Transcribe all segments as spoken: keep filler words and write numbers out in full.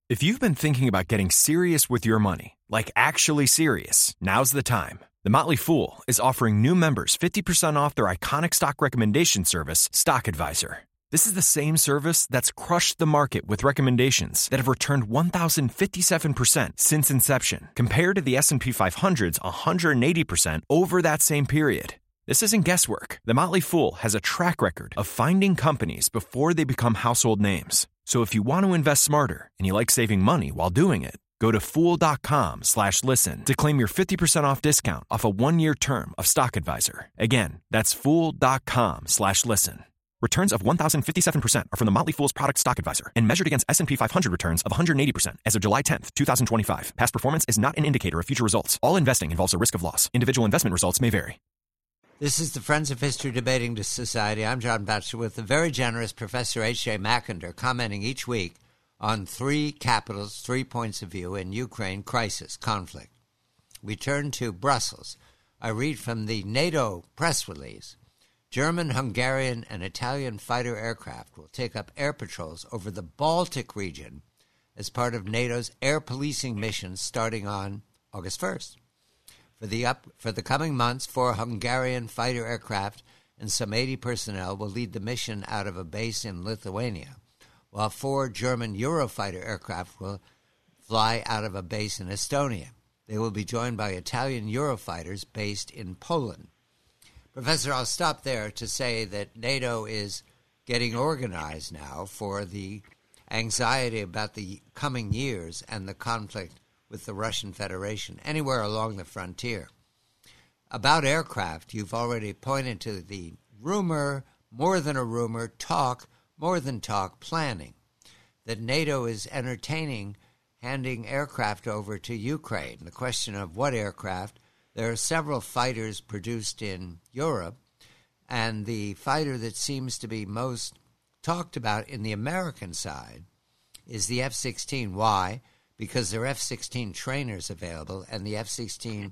If you've been thinking about getting serious with your money, like actually serious, now's the time. The Motley Fool is offering new members fifty percent off their iconic stock recommendation service, Stock Advisor. This is the same service that's crushed the market with recommendations that have returned one thousand fifty-seven percent since inception, compared to the S and P five hundred's one hundred eighty percent over that same period. This isn't guesswork. The Motley Fool has a track record of finding companies before they become household names. So if you want to invest smarter and you like saving money while doing it, go to fool.com slash listen to claim your fifty percent off discount off a one-year term of Stock Advisor. Again, that's fool.com slash listen. Returns of one thousand fifty-seven percent are from the Motley Fool's product Stock Advisor and measured against S and P five hundred returns of one hundred eighty percent as of July tenth, twenty twenty-five. Past performance is not an indicator of future results. All investing involves a risk of loss. Individual investment results may vary. This is the Friends of History Debating Society. I'm John Batchelor with the very generous Professor H J Mackinder, commenting each week on three capitals, three points of view in Ukraine crisis, conflict. We turn to Brussels. I read from the NATO press release. German, Hungarian, and Italian fighter aircraft will take up air patrols over the Baltic region as part of NATO's air policing mission starting on August first. For the up for the coming months, four Hungarian fighter aircraft and some eighty personnel will lead the mission out of a base in Lithuania, while four German Eurofighter aircraft will fly out of a base in Estonia. They will be joined by Italian Eurofighters based in Poland. Professor, I'll stop there to say that NATO is getting organized now for the anxiety about the coming years and the conflict with the Russian Federation, anywhere along the frontier. About aircraft, you've already pointed to the rumor, more than a rumor, talk, more than talk, planning, that NATO is entertaining handing aircraft over to Ukraine. The question of what aircraft, there are several fighters produced in Europe, and the fighter that seems to be most talked about in the American side is the F sixteen. Why? Because there are F sixteen trainers available, and the F sixteen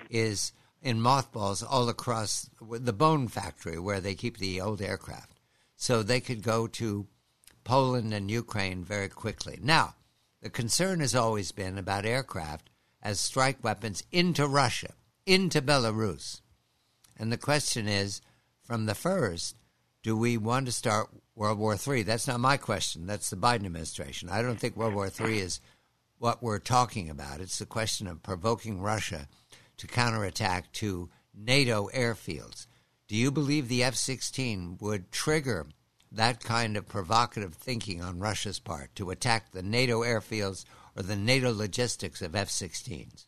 is in mothballs all across the Bone Factory where they keep the old aircraft. So they could go to Poland and Ukraine very quickly. Now, the concern has always been about aircraft as strike weapons into Russia, into Belarus. And the question is, from the first, do we want to start World War Three? That's not my question. That's the Biden administration. I don't think World War Three is what we're talking about. It's the question of provoking Russia to counterattack to NATO airfields. Do you believe the F sixteen would trigger that kind of provocative thinking on Russia's part to attack the NATO airfields or the NATO logistics of F sixteens?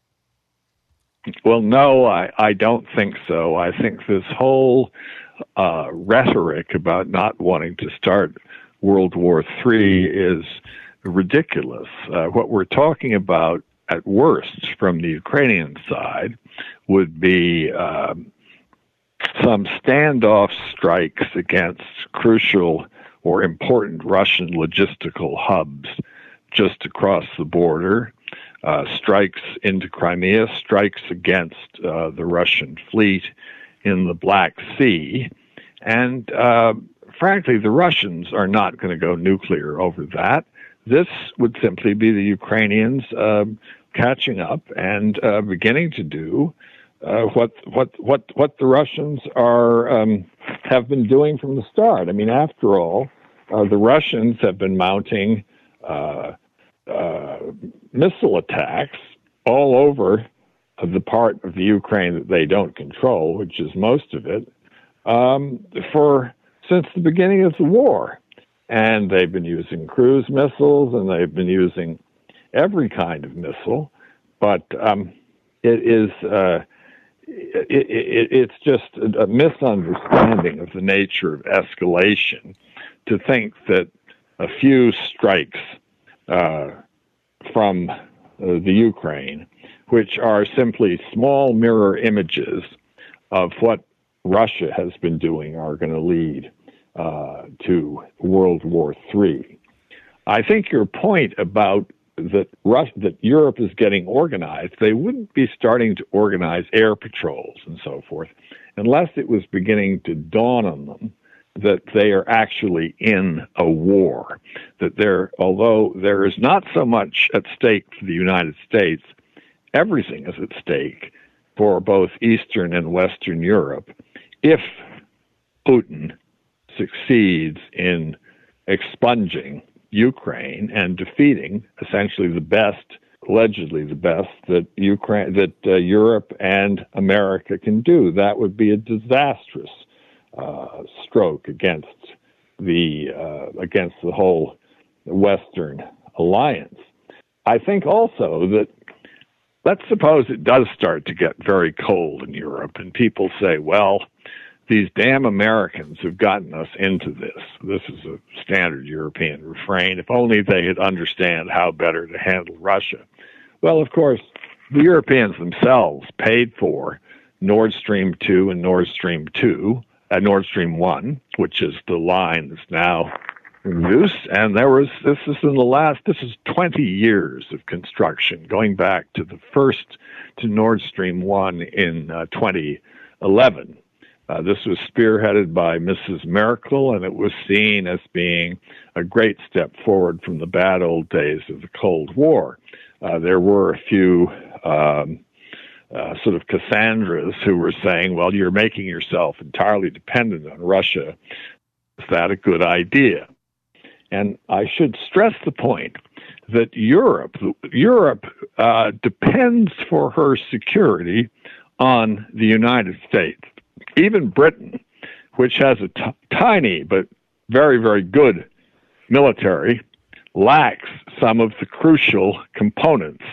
Well, no, I, I don't think so. I think this whole uh, rhetoric about not wanting to start World War Three is ridiculous. Uh, what we're talking about, at worst, from the Ukrainian side, would be um, some standoff strikes against crucial or important Russian logistical hubs just across the border, uh, strikes into Crimea, strikes against uh, the Russian fleet in the Black Sea. And uh, frankly, the Russians are not going to go nuclear over that. This would simply be the Ukrainians uh, catching up and uh, beginning to do uh, what what what what the Russians are um, have been doing from the start. I mean, after all, uh, the Russians have been mounting uh, uh, missile attacks all over the part of the Ukraine that they don't control, which is most of it, um, for since the beginning of the war. And they've been using cruise missiles, and they've been using every kind of missile. But um, it is uh, it, it, it's just a misunderstanding of the nature of escalation to think that a few strikes uh, from uh, the Ukraine, which are simply small mirror images of what Russia has been doing, are going to lead Uh, to World War Three. I think your point about that Rus- that Europe is getting organized, they wouldn't be starting to organize air patrols and so forth unless it was beginning to dawn on them that they are actually in a war. That there, although there is not so much at stake for the United States, everything is at stake for both Eastern and Western Europe if Putin succeeds in expunging Ukraine and defeating essentially the best, allegedly the best that Ukraine, that uh, Europe and America can do. That would be a disastrous uh, stroke against the uh, against the whole Western alliance. I think also that, let's suppose it does start to get very cold in Europe, and people say, well, these damn Americans have gotten us into this. This is a standard European refrain. If only they had understand how better to handle Russia. Well, of course, the Europeans themselves paid for Nord Stream two and Nord Stream two, uh, Nord Stream one, which is the line that's now in use. And there was, this is in the last, this is twenty years of construction, going back to the first, to Nord Stream one in uh, twenty eleven. Uh, this was spearheaded by Missus Merkel, and it was seen as being a great step forward from the bad old days of the Cold War. Uh, there were a few um, uh, sort of Cassandras who were saying, well, you're making yourself entirely dependent on Russia. Is that a good idea? And I should stress the point that Europe, Europe uh, depends for her security on the United States. Even Britain, which has a t- tiny but very, very good military, lacks some of the crucial components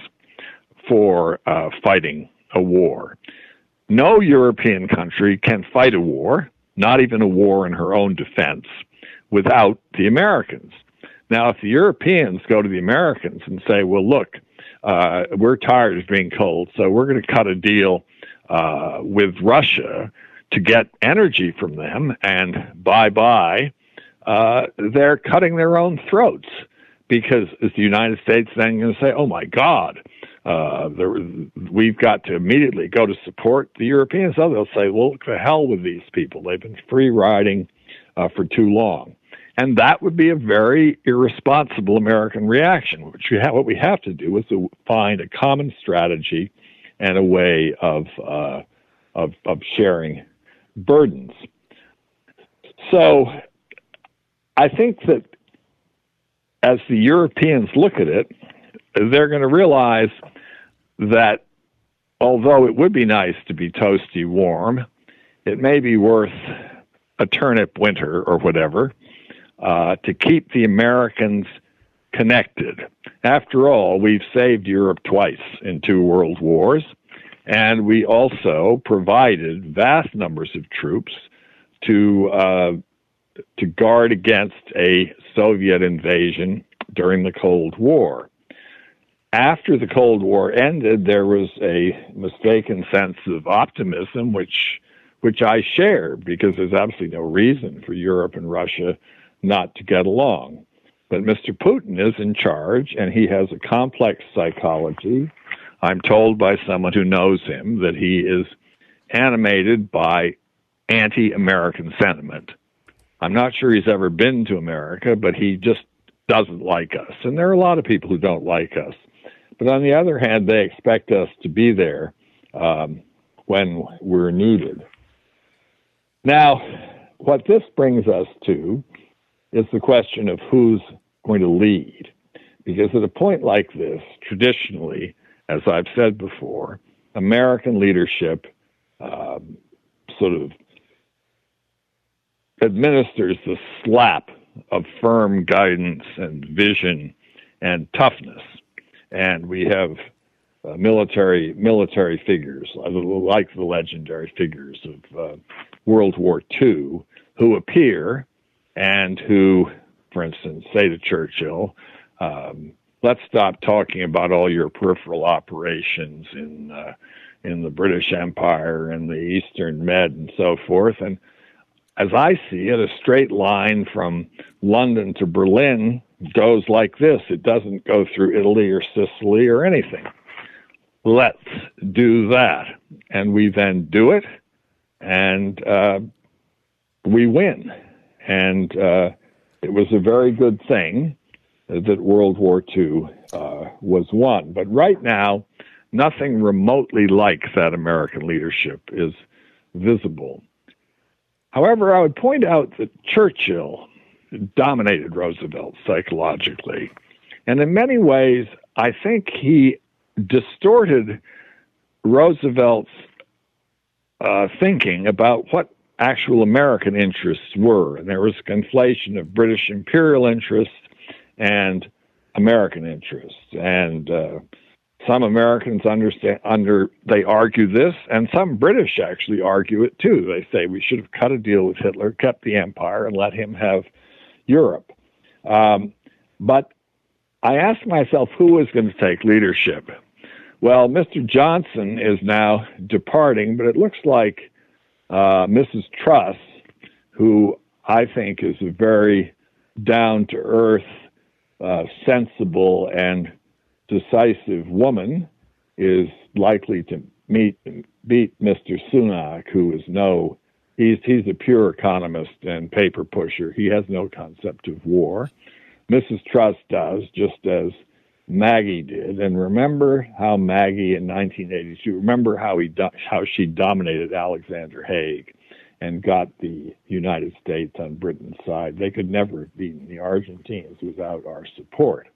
for uh, fighting a war. No European country can fight a war, not even a war in her own defense, without the Americans. Now, if the Europeans go to the Americans and say, well, look, uh, we're tired of being cold, so we're going to cut a deal uh, with Russia to get energy from them, and bye-bye, uh, they're cutting their own throats, because is the United States then going to say, oh, my God, uh, there, we've got to immediately go to support the Europeans? Oh, they'll say, well, look, the hell with these people. They've been free-riding uh, for too long. And that would be a very irresponsible American reaction, which we have, what we have to do is to find a common strategy and a way of uh, of, of sharing burdens. So I think that as the Europeans look at it, they're going to realize that although it would be nice to be toasty warm, it may be worth a turnip winter or whatever uh, to keep the Americans connected. After all, we've saved Europe twice in two world wars, and we also provided vast numbers of troops to uh, to guard against a Soviet invasion during the Cold War. After the Cold War ended, there was a mistaken sense of optimism, which which I share, because there's absolutely no reason for Europe and Russia not to get along. But Mister Putin is in charge, and he has a complex psychology. I'm told by someone who knows him that he is animated by anti-American sentiment. I'm not sure he's ever been to America, but he just doesn't like us. And there are a lot of people who don't like us. But on the other hand, they expect us to be there um, when we're needed. Now, what this brings us to is the question of who's going to lead. Because at a point like this, traditionally, as I've said before, American leadership um, sort of administers the slap of firm guidance and vision and toughness. And we have uh, military military figures, like the legendary figures of uh, World War Two, who appear and who, for instance, say to Churchill, um, let's stop talking about all your peripheral operations in uh, in the British Empire and the Eastern Med and so forth. And as I see it, a straight line from London to Berlin goes like this. It doesn't go through Italy or Sicily or anything. Let's do that. And we then do it, and uh, we win. and uh, it was a very good thing that World War Two uh, was won. But right now, nothing remotely like that American leadership is visible. However, I would point out that Churchill dominated Roosevelt psychologically. And in many ways, I think he distorted Roosevelt's uh, thinking about what actual American interests were. And there was a conflation of British imperial interests and American interests. And uh, some Americans understand, under they argue this, and some British actually argue it too. They say we should have cut a deal with Hitler, kept the empire, and let him have Europe. Um, but I asked myself, who was going to take leadership? Well, Mister Johnson is now departing, but it looks like uh, Missus Truss, who I think is a very down-to-earth, uh, sensible, and decisive woman, is likely to meet beat Mister Sunak, who is no, he's he's a pure economist and paper pusher. He has no concept of war. Missus Truss does, just as Maggie did. And remember how Maggie in nineteen eighty-two, remember how he do, how she dominated Alexander Haig and got the United States on Britain's side. They could never have beaten the Argentines without our support.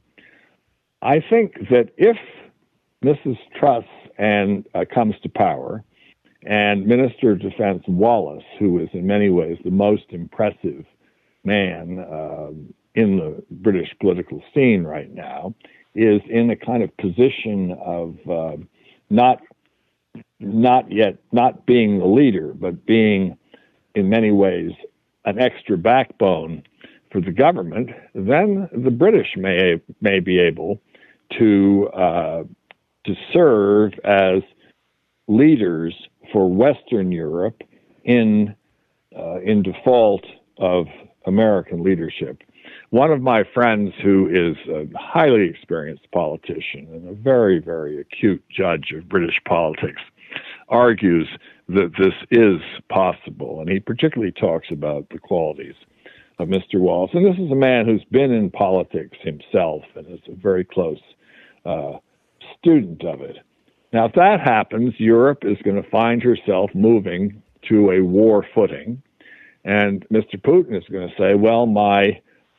I think that if Missus Truss and uh, comes to power, and Minister of Defense Wallace, who is in many ways the most impressive man uh, in the British political scene right now, is in a kind of position of uh, not not yet not being the leader, but being in many ways an extra backbone for the government, then the British may may be able to uh, to serve as leaders for Western Europe in uh, in default of American leadership. One of my friends, who is a highly experienced politician and a very, very acute judge of British politics, argues that this is possible, and he particularly talks about the qualities of Mister Wallace. And this is a man who's been in politics himself and is a very close uh, student of it. Now, if that happens, Europe is going to find herself moving to a war footing, and Mister Putin is going to say, well, my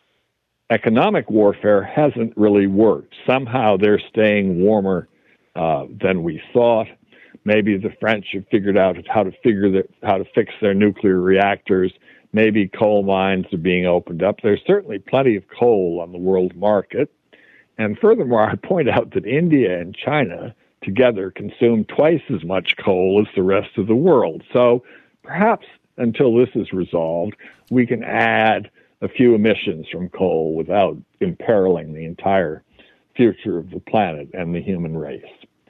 economic warfare hasn't really worked. Somehow they're staying warmer uh, than we thought. Maybe the French have figured out how to figure the, how to fix their nuclear reactors. Maybe coal mines are being opened up. There's certainly plenty of coal on the world market. And furthermore, I point out that India and China together consume twice as much coal as the rest of the world. So perhaps until this is resolved, we can add a few emissions from coal without imperiling the entire future of the planet and the human race.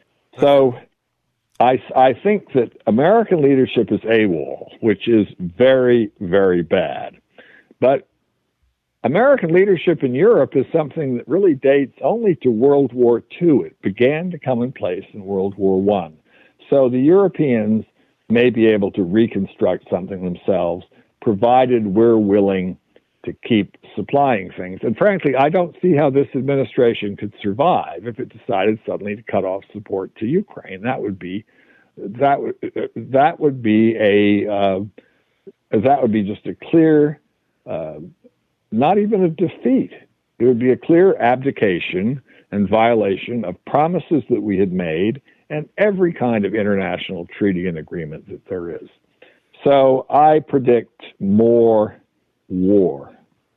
So I, I think that American leadership is AWOL, which is very, very bad. But American leadership in Europe is something that really dates only to World War Two. It began to come in place in World War One. So the Europeans may be able to reconstruct something themselves, provided we're willing to keep supplying things. And frankly, I don't see how this administration could survive if it decided suddenly to cut off support to Ukraine. That would be that would that would be a uh, that would be just a clear, uh, not even a defeat. It would be a clear abdication and violation of promises that we had made and every kind of international treaty and agreement that there is. So I predict more war.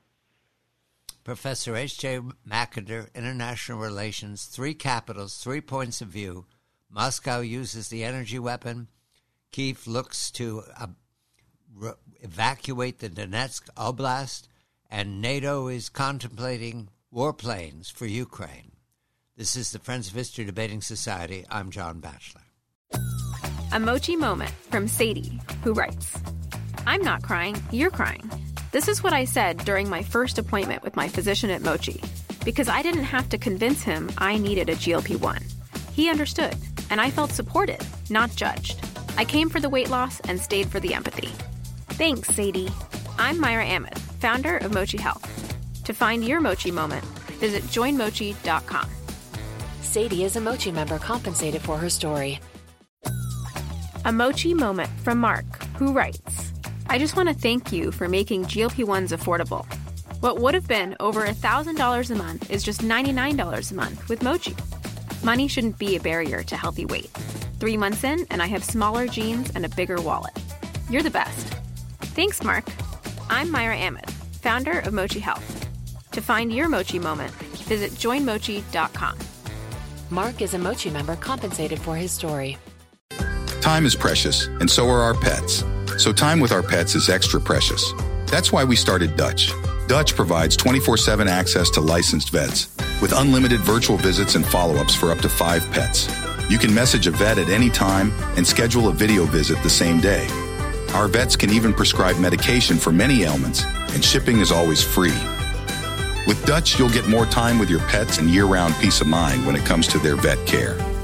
Professor H J Mackinder, International Relations, three capitals, three points of view. Moscow uses the energy weapon. Kyiv looks to uh, re- evacuate the Donetsk Oblast, and NATO is contemplating warplanes for Ukraine. This is the Friends of History Debating Society. I'm John Batchelor. A Mochi moment from Sadie, who writes, I'm not crying, you're crying. This is what I said during my first appointment with my physician at Mochi, because I didn't have to convince him I needed a G L P one. He understood, and I felt supported, not judged. I came for the weight loss and stayed for the empathy. Thanks, Sadie. I'm Myra Ahmed. founder of Mochi Health. To find your Mochi moment, visit join mochi dot com. Sadie is a Mochi member compensated for her story. A Mochi moment from Mark, who writes, I just want to thank you for making G L P ones affordable. What would have been over one thousand dollars a month is just ninety-nine dollars a month with Mochi. Money shouldn't be a barrier to healthy weight. Three months in, and I have smaller jeans and a bigger wallet. You're the best. Thanks, Mark. I'm Myra Ahmed, founder of Mochi Health. To find your Mochi moment, visit join mochi dot com. Mark is a Mochi member compensated for his story. Time is precious, and so are our pets. So time with our pets is extra precious. That's why we started Dutch. Dutch provides twenty-four seven access to licensed vets with unlimited virtual visits and follow-ups for up to five pets. You can message a vet at any time and schedule a video visit the same day. Our vets can even prescribe medication for many ailments, and shipping is always free. With Dutch, you'll get more time with your pets and year-round peace of mind when it comes to their vet care.